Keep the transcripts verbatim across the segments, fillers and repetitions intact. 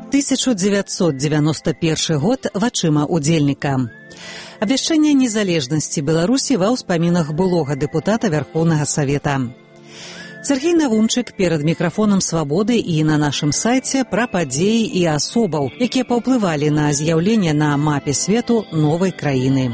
тысяча девятьсот девяносто первый год вачыма удзельніка. Абвяшчэнне незалежнасці Беларусі ва ўспамінах былога дэпутата Вярхоўнага Савета. Сергей Навумчык перад мікрафонам «Свабоды» і на нашым сайце пра падзеі і асобаў, якія паўплывалі на з'яўленне на мапе свету новай краіны.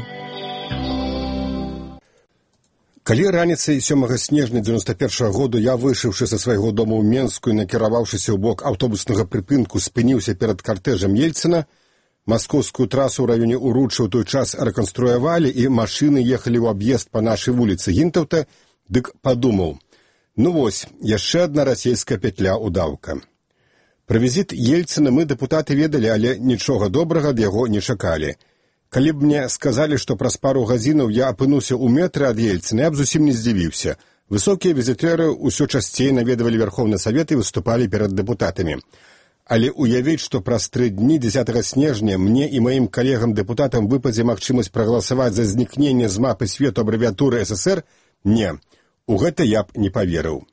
Калі раніцай сёмага снежня дзевяносто першага году я, выйшаўшы са свайго дома ў Менску і накіраваўшыся ў бок аўтобуснага прыпынку, спыніўся перад картэжам Ельцына, маскоўскую трасу ў раёне Уручча ў той час рэканструявалі і машыны ехалі ў аб'езд па нашай вуліцы Гінтаўта, дык падумаў, ну вось, яшчэ адна расейская пятля ўдаўка. Пра візіт Ельцына мы, дэпутаты, ведалі, але нічога добрага ад яго не чакалі. Калі б мне сказалі, што праз пару гадзінаў я апынуўся ў метры ад Ельцына, я б зусім не здзівіўся. Высокія візітэры ўсё часцей наведвалі Верховны Савет і выступалі перад дэпутатамі. Але уявіць, што праз тры дні дзесятага снежня мне і маім калегам-дэпутатам выпадзе магчымасць прагаласаваць за знікненне з мапы свету абрэвіятуры эс эс эр, не, у гэта я б не паверыў.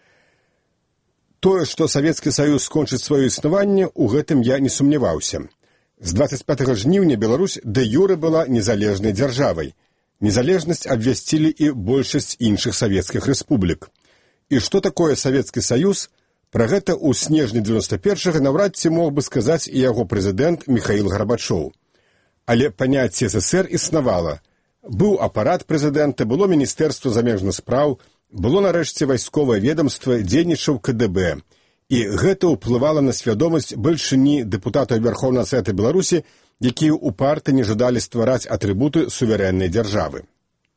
Тое, што Савецкі Саюз скончыць сваё існаванне, у гэтым я не сумняваўся. З дваццаць пятага жніўня Беларусь дэ-юрэ была незалежнай дзяржавай. Незалежнасць абвясцілі і большасць іншых савецкіх рэспублік. І што такое Савецкі Саюз? Пра гэта ў снежні дзевяносто першага наўрад ці мог бы сказаць і яго прэзідэнт Міхаіл Гарбачоў. Але паняцце эс эс эр існавала. Быў апарат прэзідэнта, было міністэрства замежных спраў, было нарэшце вайсковае ведамства, дзейнічаў ка дэ бэ. І гэта ўплывала на свядомасць бальшыні дэпутатаў Верхоўнага Савета Беларусі, якія упарта не жадалі ствараць атрыбуты суверэннай дзяржавы.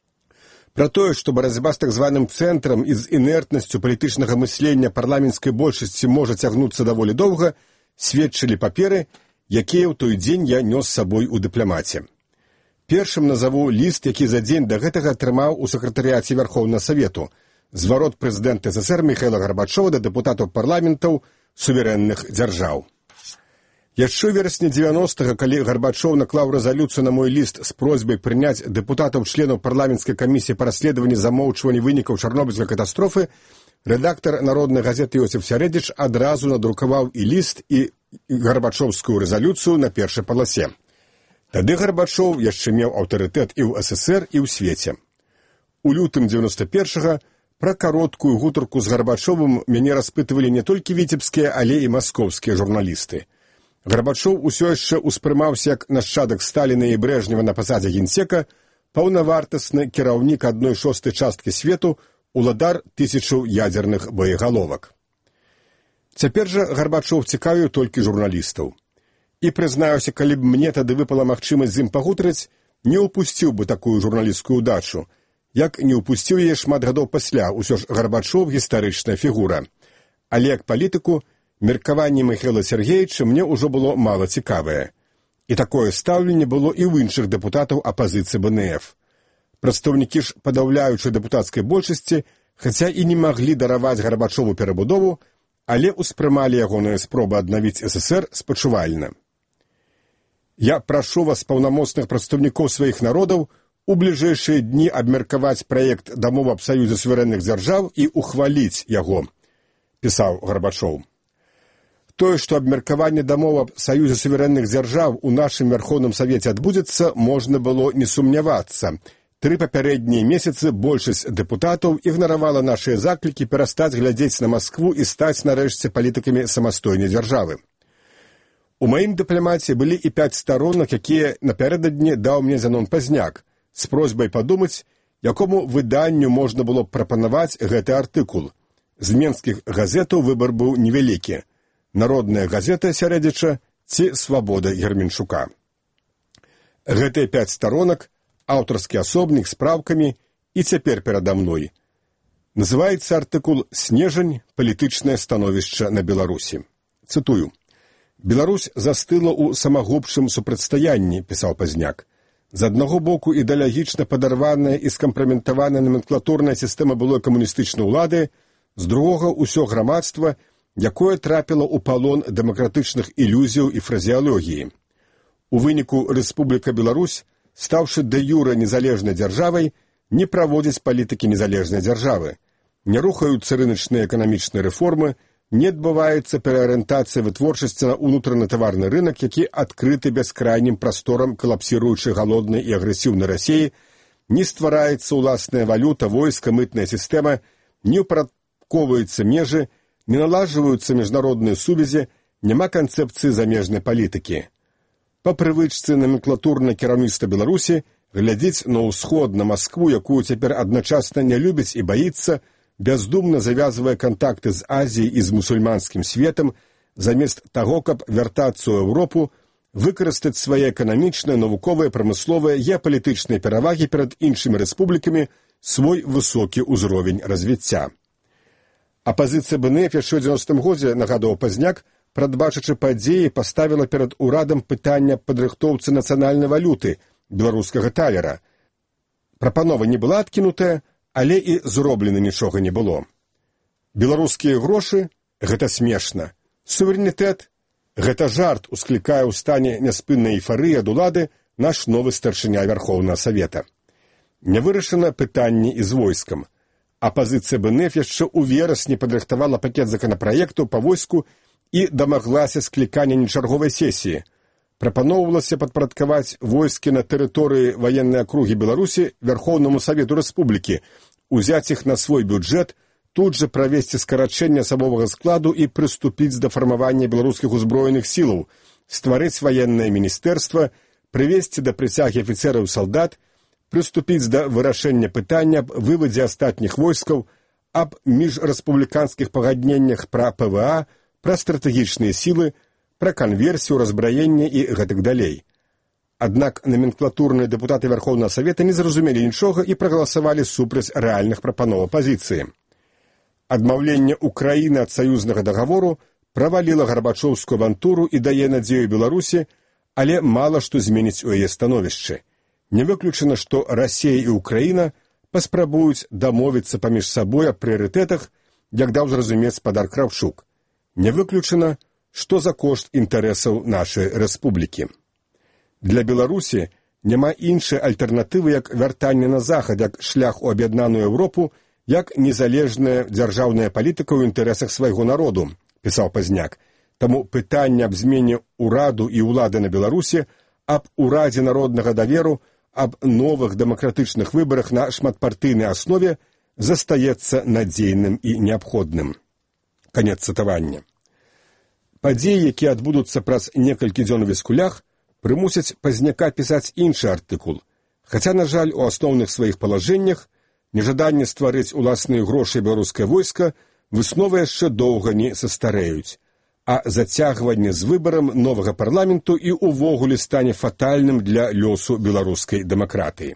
Пра тое, што барацьба з так званым цэнтрам і з інертнасцю палітычнага мыслення парламенцкай большасці можа цягнуцца даволі доўга, сведчылі паперы, якія ў той дзень я нёс з сабой у дыпламаце. Першым назаву ліст, які за дзень да гэтага атрымаў у сакратарыяце Верхоўнага Савету, зварот прэзідэнта эс эс эр Міхаіла Гарбачова да дэпутатаў парламентаў суверэнных дзяржаў. Яшчэ ў верасні дзевяностага, калі Гарбачоў наклаў рэзалюцыю на мой ліст з просьбай прыняць дэпутатаў-членаў парламенцкай камісіі па расследаванні замоўчвання вынікаў чарнобыльскай катастрофы, рэдактар народнай газеты Йосиф Сярэдзіч адразу надрукаваў і ліст, і гарбачоўскую рэзалюцыю на першай паласе. Тады Гарбачоў яшчэ меў аўтарытэт і ў эс эс эр, і ў свеце. У лютым дзевяносто першага пра кароткую гутарку з Гарбачовым мяне распытывалі не толькі віцебскія, але і маскоўскія журналісты. Гарбачоў усё яшчэ ўспрымаўся як нашчадак Сталіна і Брэжнева на пасадзе генсека, паўнавартасны кіраўнік адной шостай часткі свету, уладар тысячаў ядзерных боегаловак. Цяпер жа Гарбачоў цікавіў толькі журналістаў. І прызнаюся, калі б мне тады выпала магчымасць з ім пагутарыць, не ўпусціў бы такую журналісцкую удачу. Як не ўпусціў яе шмат гадоў пасля, усё ж Гарбачоў гістарычная фігура. Але як палітыку, меркаванне Міхаіла Сергеевича мне ўжо было мала цікавае. І такое стаўленне было і ў іншых дэпутатаў апазіцыі бэ эн эф. Прадстаўнікі ж падаўляючай дэпутацкай большасці, хаця і не маглі дараваць Гарбачову перабудову, але ўспрымалі ягоныя спробы аднавіць эс эс эр спачувальна. Я прашу вас, паўнамоцных прадстаўнікоў сваіх народаў, у бліжэйшыя дні абмеркаваць праект дамовы аб саюзе суверэнных дзяржаў і ухваліць яго, пісаў Гарбачоў. Тое, што абмеркаванне дамовы аб саюзе суверэнных дзяржаў у нашым Верхоўным Савеце адбудзецца, можна было не сумнявацца. Тры папярэднія месяцы большасць дэпутатаў ігнаравала нашыя заклікі перастаць глядзець на Маскву і стаць нарэшце палітыкамі самастойнай дзяржавы. У маім дыпламаце былі і пяць старонак, якія напярэдадні даў мне Зянон Пазняк, з просьбай падумаць, якому выданню можна было б прапанаваць гэты артыкул. З менскіх газетаў выбар быў невялікі. Народная газета Сярэдзіча ці Свабода Герменчука. Гэтыя пяць старонак, аўтарскі асобнік з правкамі і цяпер перада мной. Называецца артыкул «Снежань. Палітычнае становішча на Беларусі». Цытую. «Беларусь застыла ў самагубчым супрацьстаянні», пісаў Пазняк. З аднаго боку ідэалагічна падарваная і скампраметаваная номенклатурная сістэма былой камуністычнай улады, з другога ўсё грамадства, якое трапіла ў палон дэмакратычных ілюзіяў і фразеалогіі. У выніку Рэспубліка Беларусь, стаўшы дэ-юрэ незалежнай дзяржавай, не праводзіць палітыкі незалежнай дзяржавы. Не рухаюцца рыначныя эканамічныя рэформы, не адбываецца пераарыентацыя вытворчасці на ўнутраны таварны рынак, які адкрыты бяскрайнім прасторам калапсіруючай галоднай і агрэсіўнай Расіі, не ствараецца ўласная валюта, войска, мытная сістэма, не ўпарадковваюцца межы, не налажваюцца міжнародныя сувязі, няма канцэпцыі замежнай палітыкі. Па прывычцы номенклатурнае кіраўніцтва Беларусі глядзіць на ўсход, на Маскву, якую цяпер адначасна не любіць і баіцца, бяздумна завязвае кантакты з Азіяй і з мусульманскім светам, замест таго, каб вяртацца ў Еўропу, выкарыстаць свае эканамічныя, навуковыя, прамысловыя, геапалітычныя перавагі перад іншымі рэспублікамі, свой высокі ўзровень развіцця. Апазіцыя бэ эн эф яшчэ ў дзевяностым годзе, нагадаў Пазняк, прадбачачы падзеі, паставіла перад урадам пытання падрыхтоўцы нацыянальнай валюты, беларускага талера. Прапанова не была адкінутая, але і зроблена нічога не было. Беларускія грошы – гэта смешна. Суверэнітэт – гэта жарт, усклікае ў стане няспыннай эйфарыі ад улады наш новы старшыня Вярхоўнага Савета. Не вырашана пытанне і з войскам. Апазіцыя бэ эн эф яшчэ ў верасні падрыхтавала пакет законапраектаў па войску і дамаглася склікання нечарговай сесіі. Прапаноўвалася падпарадкаваць войскі на тэрыторыі ваеннай акругі Беларусі Вярхоўнаму Савету Рэспублікі, узяць іх на свой бюджэт, тут жа правесці скарачэнне асабовага складу і прыступіць да фармавання беларускіх узброеных сілаў, стварыць ваеннае міністэрства, прывесці да прысягі афіцэраў і салдат, прыступіць да вырашэння пытання аб вывадзе астатніх войскаў, аб міжрэспубліканскіх пагадненнях пра пэ вэ а, пра стратэгічныя сілы, пра канверсію, разбраенне і гэтак далей. Аднак номенклатурныя дэпутаты Вярхоўнага Савета не зразумелі нічога і прагаласавалі супраць рэальных прапаноў апазіцыі. Адмаўленне Украіны ад саюзнага дагавору праваліла гарбачоўскую авантуру і дае надзею Беларусі, але мала што зменіць у яе становішчы. Не выключана, што Расія і Украіна паспрабуюць дамовіцца паміж сабой аб прыярытэтах, як даў зразумець спадар Краўчук. Не выключана, што за кошт інтарэсаў нашай рэспублікі. Для Беларусі няма іншай альтэрнатывы, як вяртанне на захад, як шлях у аб'яднаную Еўропу, як незалежная дзяржаўная палітыка ў інтарэсах свайго народу, пісаў Пазняк. Таму пытанне аб змене ўраду і ўлады на Беларусі, аб урадзе народнага даверу, аб новых дэмакратычных выбарах на шматпартыйнай аснове застаецца надзейным і неабходным. Канец цытавання. Падзеі, якія адбудуцца праз некалькі дзён у Віскулях, прымусяць Пазняка пісаць іншы артыкул. Хаця, на жаль, у асноўных сваіх палажэннях нежаданне стварыць уласныя грошы беларускае войска высновы яшчэ доўга не састарэюць, а зацягванне з выбарам новага парламенту і ўвогуле стане фатальным для лёсу беларускай дэмакратыі.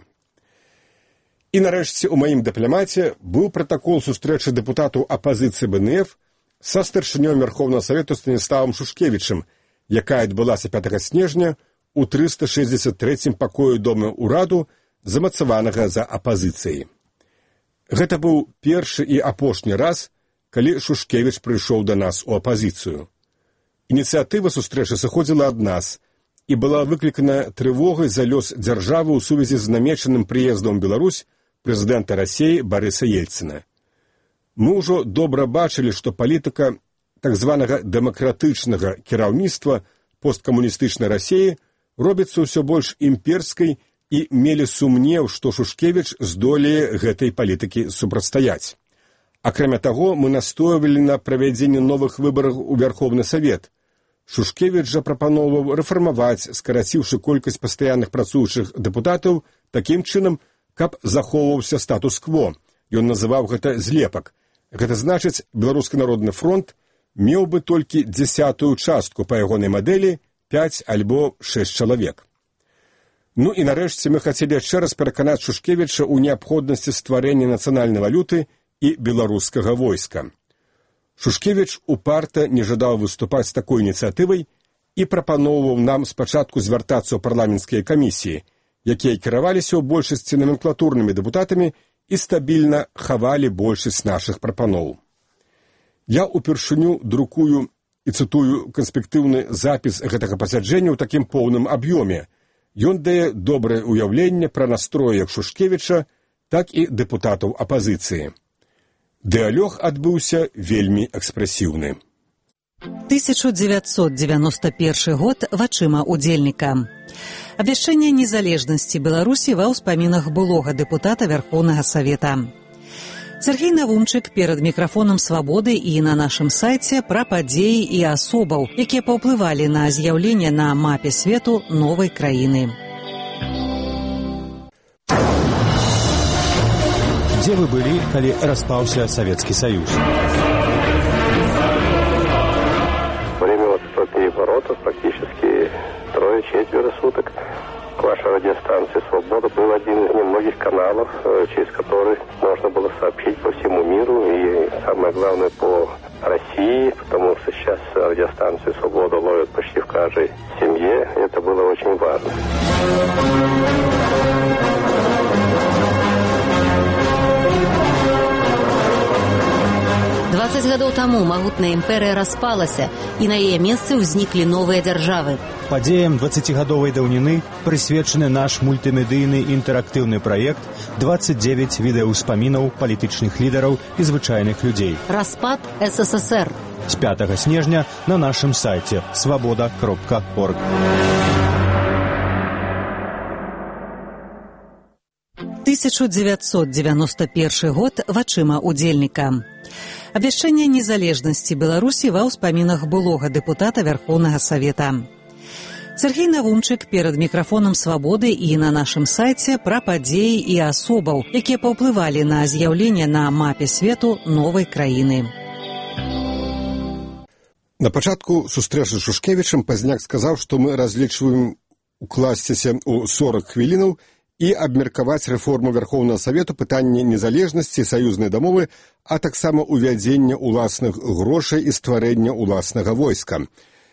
І нарэшце у маім дыпламаце быў пратакол сустрэчы дэпутатаў апазіцыі бэ эн эф са старшынём Вярхоўнага Савету Станіславам Шушкевічам, якая адбылася пятага снежня у трыста шэсцьдзесят трэцім пакоі дома ўраду, замацаванага за апазіцыяй. Гэта быў першы і апошні раз, калі Шушкевіч прыйшоў да нас у апазіцыю. Ініцыятыва сустрэчы сыходзіла ад нас і была выклікана трывогай за лёс дзяржавы ў сувязі з намечаным прыездам у Беларусь прэзідэнта Расіі Барыса Ельцына. Мы ўжо добра бачылі, што палітыка так званага дэмакратычнага кіраўніцтва посткамуністычнай Расіі робіцца ўсё больш імперскай і мелі сумнеў, што Шушкевіч здолее гэтай палітыкі супрацьстаяць. Акрамя таго, мы настойвалі на правядзенні новых выбараў у Вярхоўны Савет. Шушкевіч жа прапаноўваў рэфармаваць, скараціўшы колькасць пастаянных працуючых дэпутатаў такім чынам, каб захоўваўся статус-кво. Ён называў гэта злепак. Гэта значыць, Беларускі народны фронт меў бы толькі дзясятую частку па ягонай мадэлі, пяць альбо шэсць чалавек. Ну і нарэшце мы хацелі яшчэ раз пераканаць Шушкевіча ў неабходнасці стварэння нацыянальнай валюты і беларускага войска. Шушкевіч упарта не жадаў выступаць з такой ініцыятывай і прапаноўваў нам спачатку звяртацца ў парламенцкія камісіі, якія кіраваліся ў большасці номенклатурнымі дэпутатамі і стабільна хавалі большасць нашых прапаноў. Я упершыню друкую і цытую канспектыўны запіс гэтага пасяджэння ў такім поўным аб'ёме. Ён дае добрае ўяўленне пра настроі як Шушкевіча, так і дэпутатаў апазіцыі. Дыалог адбыўся вельмі экспрэсіўны. тысяча девятьсот девяносто первый год вачыма удзельніка. Абвяшчэнне незалежнасці Беларусі ва ўспамінах былога дэпутата Верховнага Савета. Сергей Навумчык перад мікрафонам «Свабоды» і на нашым сайце пра падзеі і асобаў, якія паўплывалі на з'яўленне на мапе свету новай краіны. Дзе вы былі, калі распаўся Савецкі Саюз? Время вот стопи воротов практически трое-четверо суток. Ваша радиостанция «Свобода» был один из немногих каналов, через который можно было сообщить по всему миру и, самое главное, по России, потому что сейчас радиостанцию «Свобода» ловят почти в каждой семье. Это было очень важно. дваццаць гадоў таму магутная імперыя распалася, і на яе месцы ўзніклі новыя дзяржавы. Падзеям дваццацігадовай даўніны прысвечаны наш мультымедыйны інтэрактыўны праект двадцать девять відэаўспамінаў палітычных лідараў і звычайных людзей. Распад СССР. З пятага снежня на нашым сайце свобода кропка орг. тысяча девятьсот девяносто первый год вачыма удзельніка. Абвяшчэнне незалежнасці Беларусі ва ўспамінах былога дэпутата Верховнага Савета. Сергей Навумчык перад мікрафонам «Свабоды» і на нашым сайце пра падзеі і асобаў, якія паўплывалі на з'яўленне на мапе свету новай краіны. На пачатку сустрэчы з Шушкевічам Пазняк сказаў, што мы разлічваем укласціся ў сорок хвілінаў і абмеркаваць рэформу Верховнага Савету, пытанне незалежнасці, саюзнай дамовы, а таксама ўвядзення ўласных грошай і стварэння ўласнага войска.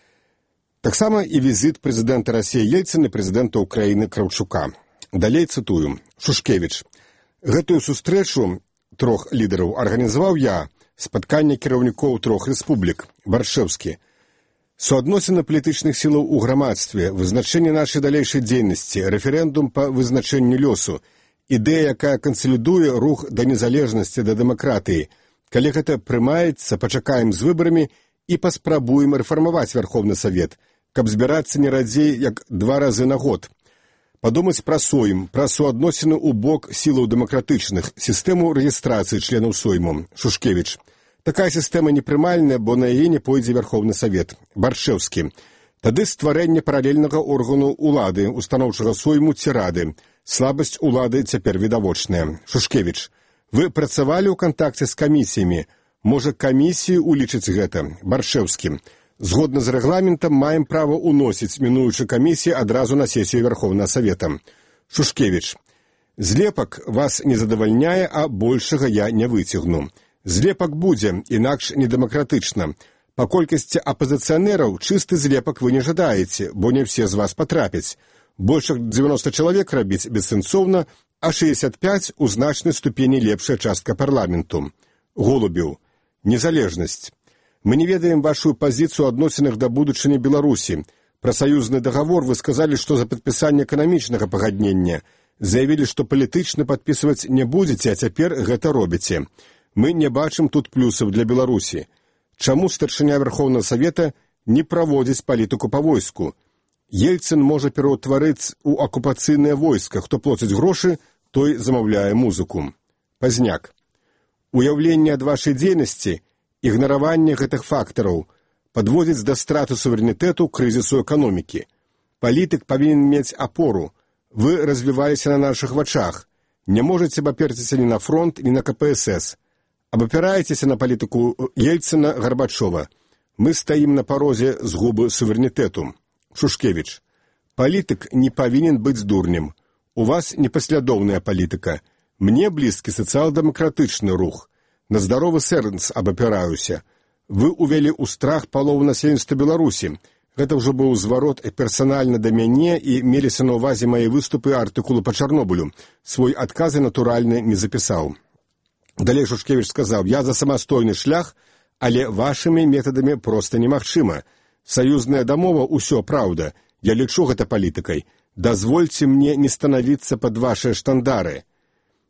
Таксама і візіт прэзідэнта Расіі Ельцына і прэзідэнта Ўкраіны Краўчука. Далей цытую. Шушкевіч. Гэтую сустрэчу трох лідараў арганізаваў я, спатканне кіраўнікоў трох рэспублік, Баршэўскі. Суадносіны палітычных сілаў у грамадстве, вызначэнне нашай далейшай дзейнасці, рэферэндум па вызначэнню лёсу, ідэя, якая кансалідуе рух да незалежнасці, да дэмакратыі. Калі гэта прымаецца, пачакаем з выбарамі і паспрабуем рэфармаваць Верховны Савет, каб збірацца не радзей, як два разы на год. Падумаць пра сойм, пра суадносіны ў бок сілаў дэмакратычных, сістэму рэгістрацыі членаў сойму. Шушкевіч. Такая сістэма непрымальная, бо на яе не пойдзе Верховны Савет. Баршэўскі. Тады стварэнне паралельнага органу улады, устаноўчага сойму ці рады. Слабасць улады цяпер відавочная. Шушкевіч. Вы працавалі ў кантакце з камісіямі. Можа, камісіі улічыць гэта. Баршэўскі. Згодна з рэгламентам маем права ўносіць мінуючы камісіі адразу на сесію Верховнага Савета. Шушкевіч. Злепак вас не задавальняе, а большага я не выцягну. Злепак будзе, інакш недэмакратычна. Па колькасці апазіцыянераў чысты злепак вы не жадаеце, бо не все з вас патрапяць. Больш як дзевяноста чалавек рабіць бессэнсоўна, а шэсцьдзесят пяць у значнай ступені лепшая частка парламенту. Голубеў. Незалежнасць. Мы не ведаем вашу пазіцыю ў адносінах да будучыні Беларусі. Пра саюзны дагавор вы сказалі, што за падпісанне эканамічнага пагаднення. Заявілі, што палітычна падпісваць не будзеце, а цяпер гэта робіце. Мы не бачым тут плюсаў для Беларусі. Чаму старшыня Верховнага Савета не праводзіць палітыку па войску? Ельцын можа пераўтварыць у акупацыйнае войска. Хто плоціць грошы, той замаўляе музыку. Пазняк. Уяўленне ад вашай дзейнасці, ігнараванне гэтых фактараў падводзіць да страты суверэнітэту, крызісу эканомікі. Палітык павінен мець апору. Вы развіваліся на нашых вачах. Не можаце абаперціся ні на фронт, ні на ка пэ эс эс. Абапіраецеся на палітыку Ельцына, Гарбачова. Мы стаім на парозе згубы суверэнітэту. Шушкевіч. Палітык не павінен быць дурнем. У вас непаслядоўная палітыка. Мне блізкі сацыял-дэмакратычны рух. На здаровы сэнс абапіраюся. Вы увялі ў страх палову насельніцтва Беларусі. Гэта ўжо быў зварот персанальна да мяне і меліся на ўвазе мае выступы артыкулу па Чарнобылю. Свой адказы, натуральна, не запісаў. Далей Шушкевіч сказаў, я за самастойны шлях, але вашымі метадамі проста немагчыма. Саюзная дамова – усё праўда. Я лічу гэта палітыкай. Дазвольце мне не станавіцца пад вашыя штандары.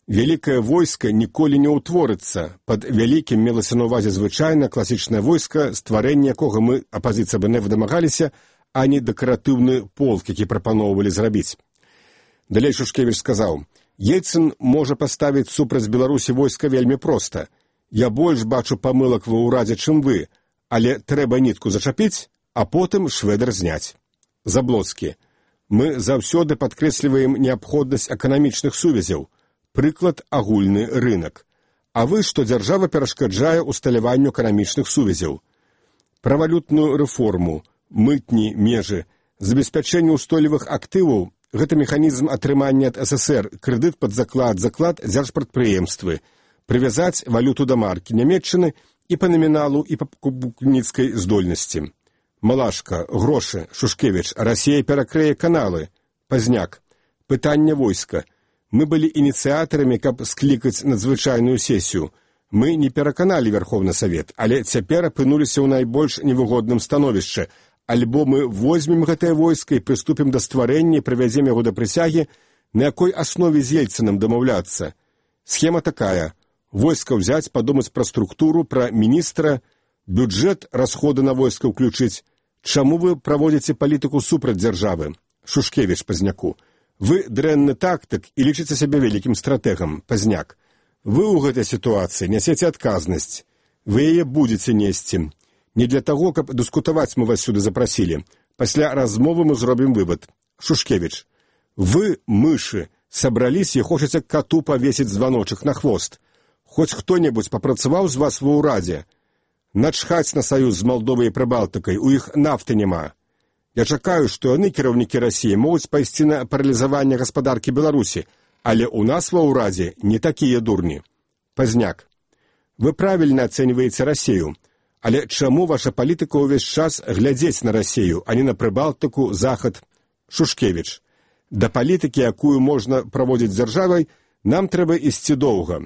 Вялікае войска ніколі не ўтворыцца. Пад вялікім мелася на ўвазе звычайна класічнае войска, стварэнне якога мы, апазіцыя БНФ, дамагаліся, а не дэкаратыўны полк, які прапаноўвалі зрабіць. Далей Шушкевіч сказаў: «Ельцын можа паставіць супраць Беларусі войска вельмі проста. Я больш бачу памылак ва ўрадзе, чым вы, але трэба нітку зачапіць, а потым швэдр зняць». Заблоцкі: «Мы заўсёды падкрэсліваем неабходнасць эканамічных сувязяў. Прыклад – агульны рынак. А вы, што дзяржава перашкаджае усталяванню эканамічных сувязяў. Пра валютную рэформу, мытні, межы, забеспячэнне ўстойлівых актываў – гэта механізм атрымання ад СССР, крэдыт пад заклад, заклад дзяржпрадпрыемствы, прывязаць валюту да маркі Нямецчыны і па наміналу, і па купніцкай здольнасці. Малашка, грошы, Шушкевіч, Расія перакрые каналы. Пазняк. Пытанне войска. Мы былі ініцыятарамі, каб склікаць надзвычайную сесію. Мы не пераканалі Верховны Савет, але цяпер апынуліся ў найбольш невыгодным становішчы. Альбо мы возьмем гэтае войска і прыступім да стварэння і прывядзем яго да прысягі, на якой аснове з Ельцынам дамаўляцца. Схема такая. Войска ўзяць, падумаць пра структуру, пра міністра, бюджэт, расходы на войска ўключыць. Чаму вы праводзіце палітыку супраць дзяржавы? Шушкевіч Пазняку: «Вы дрэнны тактык і лічыце сябе вялікім стратэгам». Пазняк: «Вы ў гэтай сітуацыі нясеце адказнасць. Вы яе будзеце несці. Не для таго, каб дыскутаваць мы вас сюды запрасілі. Пасля размовы мы зробім вывад». Шушкевіч: «Вы, мышы, сабраліся і хочаце кату павесіць званочак на хвост. Хоць хто-небудзь папрацаваў з вас ва ўрадзе? Начхаць на саюз з Малдовай і Прыбалтыкай, у іх нафты няма. Я чакаю, што яны, кіраўнікі Расіі, могуць пайсці на паралізаванне гаспадаркі Беларусі, але ў нас ва ўрадзе не такія дурні». Пазняк: «Вы правільна ацэньваеце Расію, але чаму ваша палітыка ўвесь час глядзець на Расію, а не на Прыбалтыку, Захад?» Шушкевіч: «Да палітыкі, якую можна праводзіць дзяржавай, нам трэба ісці доўга.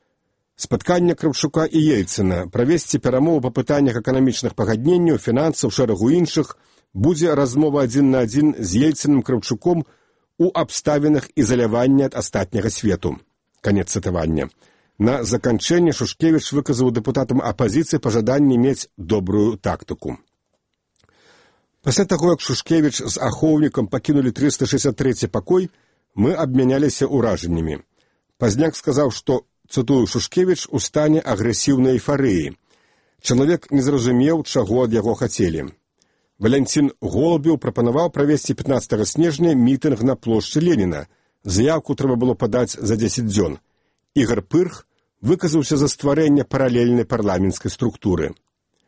Спатканне Кравчука і Ельцына, правесці перамовы па пытаннях эканамічных пагадненняў, фінансаў, шэрагу іншых, будзе размова адзін на адзін з Ельцыным, Кравчуком у абставінах ізалявання ад астатняга свету». Канец цытавання. На заканчэнне Шушкевіч выказаў дэпутатам апазіцыі пажаданне мець добрую тактыку. Пасля таго, як Шушкевіч з ахоўнікам пакінулі трыста шэсцьдзесят трэці пакой, мы абмяняліся ўражаннямі. Пазняк сказаў, што, цытую, Шушкевіч у стане агрэсіўнай эйфарыі. Чалавек не зразумеў, чаго ад яго хацелі. Валянцін Голубеў прапанаваў правесці пятнаццатага снежня мітынг на плошчы Леніна. Заяўку трэба было падаць за дзесяць дзён. Ігар Пырх выказаўся за стварэнне паралельнай парламенцкай структуры.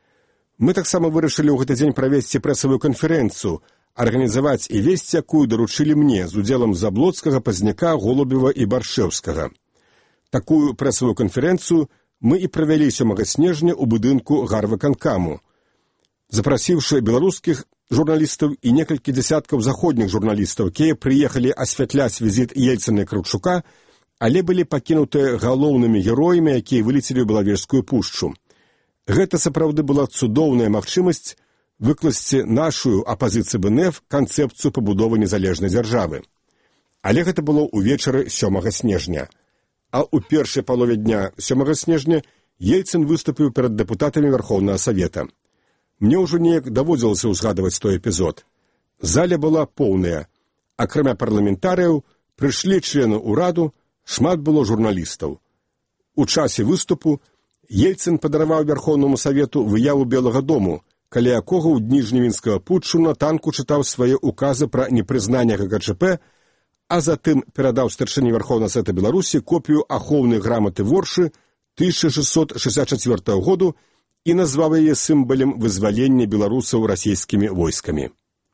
Мы таксама вырашылі ў гэты дзень правесці прэсавую канферэнцыю, арганізаваць і весці, якую даручылі мне з удзелам Заблоцкага, Пазняка, Голубева і Баршэўскага. Такую прэсавую канферэнцыю мы і правялі сёмага снежня ў будынку гарвыканкаму, запрасіўшы беларускіх журналістаў і некалькі дзясяткаў заходніх журналістаў, якія прыехалі асвятляць візіт Ельцына і Кравчука, але былі пакінутыя галоўнымі героямі, якія вылецелі ў Белавежскую пушчу. Гэта сапраўды была цудоўная магчымасць выкласці нашую апазіцыю БНФ канцэпцыю пабудовы незалежнай дзяржавы. Але гэта было ўвечары сёмага снежня. А ў першай палове дня сёмага снежня Ельцын выступіў перад дэпутатамі Верховнага Савета. Мне ўжо неяк даводзілася ўзгадваць той эпізод. Заля была поўная. Акрамя парламентарыяў, прыйшлі члены ўраду, шмат было журналістаў. У часе выступу Ельцын падараваў Верховнаму Савету выяву Белага дому, каля якога ў дні жнівеньскага путчу на танку чытаў свае указы пра непрызнанне ГКЧП, а затым перадаў старшыні Верховнага Савета Беларусі копію ахоўнай граматы Воршы тысяча шэсцьсот шэсцьдзесят чацвёртага году і назваў яе сімвалем вызвалення беларусаў расійскімі войскамі.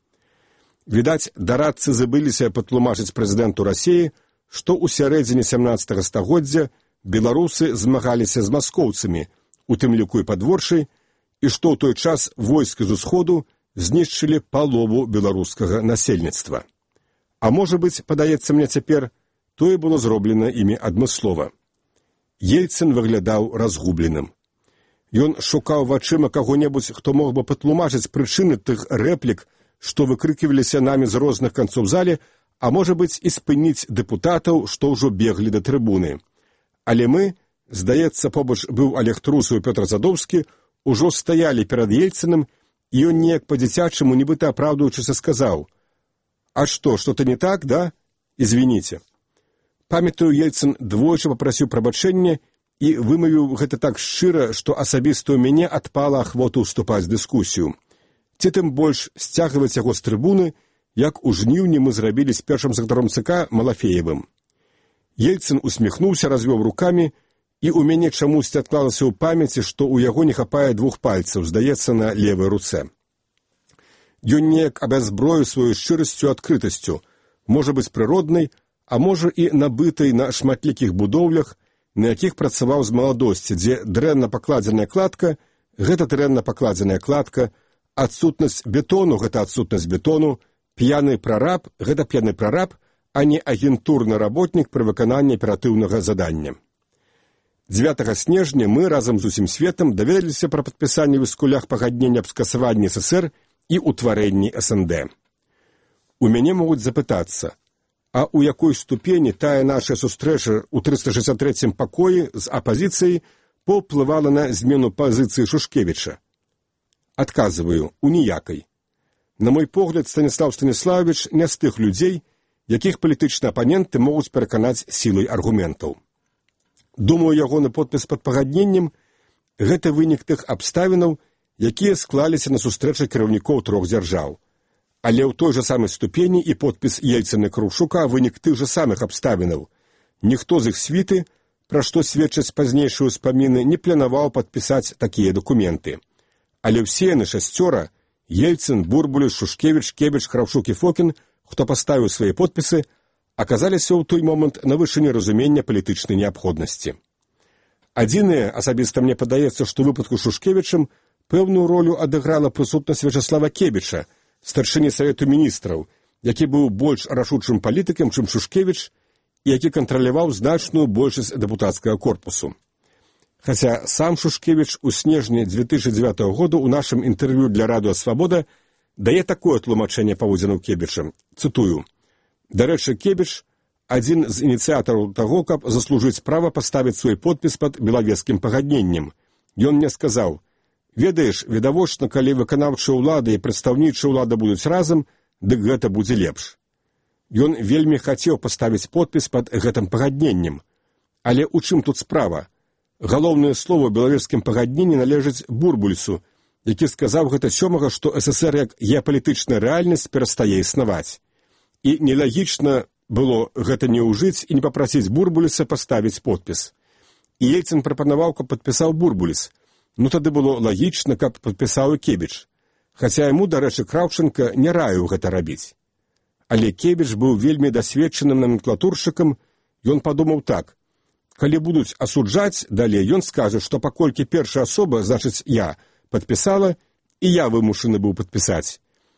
Відаць, дарадцы забыліся патлумачыць прэзідэнту Расіі, што ў сярэдзіне сямнаццатага стагоддзя беларусы змагаліся з маскоўцамі, у тым ліку і падворшай, і што ў той час войскі з усходу знішчылі палову беларускага насельніцтва. А можа быць, падаецца мне цяпер, тое было зроблена імі адмыслова. Ельцын выглядаў разгубленым. Ён шукаў вачыма каго-небудзь, хто мог бы патлумачыць прычыны тых рэплік, што выкрыківаліся намі з розных канцоў залі, а можа быць і спыніць дэпутатаў, што ўжо беглі да трыбуны. Але мы, здаецца, побач быў Олег Трусаў і Пётр Задоўскі, ужо стаялі перад Ельцыным, і ён неяк па-дзіцячаму, нібыта апраўдваючыся, сказаў: «А што, что-то не так, да? Извините». Памятаю, Ельцын двойчы папрасіў прабачэння і вымавіў гэта так шчыра, што асабіста ў мяне адпала ахвота ўступаць дыскусію. Ці тым больш сцягваць яго з трыбуны, як у жніўні мы зрабілі з першым сакратаром ЦК Малафеевым. Ельцын усміхнуўся, развёў рукамі, і ў мяне чамусьці адклалася ў памяці, што ў яго не хапае двух пальцаў, здаецца, на левай руцэ. Ён неяк абязброіў сваю шчырасцю і адкрытасцю, можа быць прыроднай, а можа і набытай на шматлікіх будоўлях, на якіх працаваў з маладосці, дзе дрэнна пакладзеная кладка – гэта дрэнна пакладзеная кладка, адсутнасць бетону – гэта адсутнасць бетону, п'яны прараб – гэта п'яны прараб, а не агентурны работнік пры выкананні аператыўнага задання. дзевятага снежня мы разам з усім светам даведаліся пра падпісанне ў Скулях пагаднення аб скасаванні СССР і ўтварэнні СНД. У мяне могуць запытацца, а ў якой ступені тая наша сустрэча ў трыста шэсцьдзесят трэцім пакоі з апазіцыяй паўплывала на змену пазіцыі Шушкевіча? Адказваю, у ніякай. На мой погляд, Станіслав Станіславович не з тых людзей, якіх палітычныя апаненты могуць пераканаць сілай аргументаў. Думаю, ягоны подпіс пад пагадненнем – гэта вынік тых абставінаў, якія склаліся на сустрэчы кіраўнікоў трох дзяржаў. Але ў той жа самай ступені і подпіс Ельцына Крушука вынік тых жа самых абставінаў. Ніхто з іх світы, пра што сведчаць пазнейшыя ўспаміны, не планаваў падпісаць такія дакументы. Але ўсе яны шасцёра – Ельцын, Бурбуліс, Шушкевіч, Кебіч, Краўшук і Фокін, хто паставіў свае подпісы, аказаліся ў той момант на вышыні разумення палітычнай неабходнасці. Адзінае, асабіста мне падаецца, што ў выпадку Шушкевічам пэўную ролю адыграла прысутнасць Вячаслава Кебіча, старшыні Савету міністраў, які быў больш рашучым палітыкам, чым Шушкевіч, і які кантраляваў значную большасць дэпутацкага корпусу. Хаця сам Шушкевіч у снежні дзве тысячы дзевятага года ў нашым інтэрв'ю для Радыё Свабода дае такое тлумачэнне паводзінаў Кебіча. Цытую. Дарэчы, Кебіч – адзін з ініцыятараў таго, каб заслужыць права паставіць свой подпіс пад белавежскім пагадненнем. Ён мне сказаў: «Ведаеш, відавочна, калі выканаўчая ўлада і прадстаўнічая ўлада будуць разам, дык гэта будзе лепш». Ён вельмі хацеў паставіць подпіс пад гэтым пагадненнем. Але ў чым тут справа? Галоўнае слово ў белавежскім пагадненні належыць Бурбульсу, які сказаў гэта сёмага, што СССР як геапалітычная рэальнасць перастае існаваць. І нелагічна было гэта не ўжыць і не папрасіць Бурбуліса паставіць подпіс. І Ельцын прапанаваў, каб падпісаў Бурбуліс. Ну тады было лагічна, каб падпісаў і Кебіч. Хаця яму, дарэчы, Краўченка не раіў гэта рабіць. Але Кебіч быў вельмі дасведчаным номенклатуршчыкам, ён падумаў так. Калі будуць асуджаць, далей ён скажа, што паколькі першая асоба, значыць я, падпісала, і я вымушаны быў падпісаць.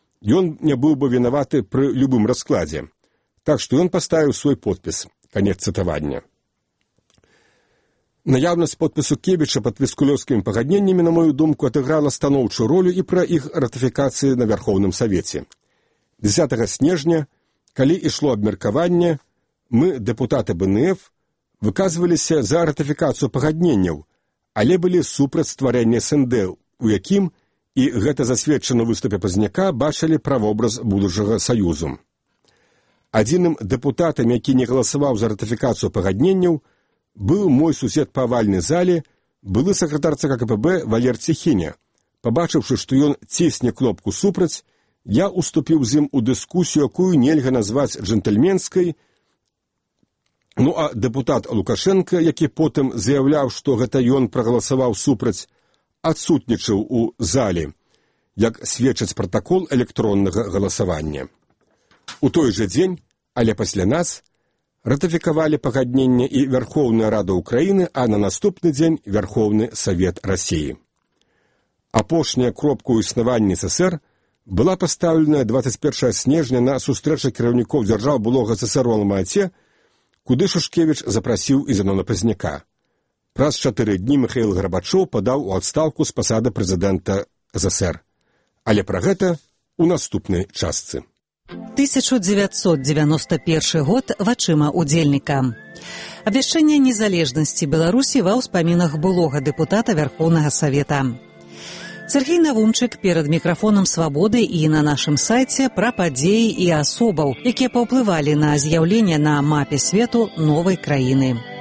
Ён не быў бы вінаваты пры любым раскладзе. Так што ён паставіў свой подпіс. Канец цытавання. Наяўнасць подпісу Кебіча пад віскулёўскімі пагадненнямі, на мою думку, адыграла станоўчую ролю і пра іх ратыфікацыі на Вярхоўным Савеце. дзесятага снежня, калі ішло абмеркаванне, мы, дэпутаты БНФ, выказваліся за ратыфікацыю пагадненняў, але былі супраць стварэння СНД, у якім, і гэта засведчана ў выступе Пазняка, бачылі правобраз будучага саюзу. Адзіным дэпутатам, які не галасаваў за ратыфікацыю пагадненняў, быў мой сусед па авальнай зале, былы сакратар ЦК КПБ Валер Ціхіня. Пабачыўшы, што ён цісне кнопку супраць, я уступіў з ім у дыскусію, якую нельга назваць джентльменскай. Ну а дэпутат Лукашенка, які потым заяўляў, што гэта ён прагаласаваў супраць, адсутнічаў у зале, як сведчыць пратакол электроннага галасавання. У той жа дзень, але пасля нас, ратыфікавалі пагадненне і Вярхоўная Рада Ўкраіны, а на наступны дзень Вярхоўны Савет Расіі. Апошняя кропка ў існаванні СССР была пастаўленая дваццаць першага снежня на сустрэчы кіраўнікоў дзяржаў былога СССР у Алма-Ате, куды Шушкевіч запрасіў і Зенона Пазняка. Праз чатыры дні Міхаіл Гарбачоў падаў у адстаўку з пасады прэзідэнта СССР. Але пра гэта ў наступнай частцы. тысяча девятьсот девяносто первый год вачыма удзельніка. Абвяшчэнне незалежнасці Беларусі ва ўспамінах былога дэпутата Верховнага Савета. Сергей Навумчык перад мікрафонам «Свабоды» і на нашым сайце пра падзеі і асобаў, якія паўплывалі на з'яўленне на мапе свету новай краіны.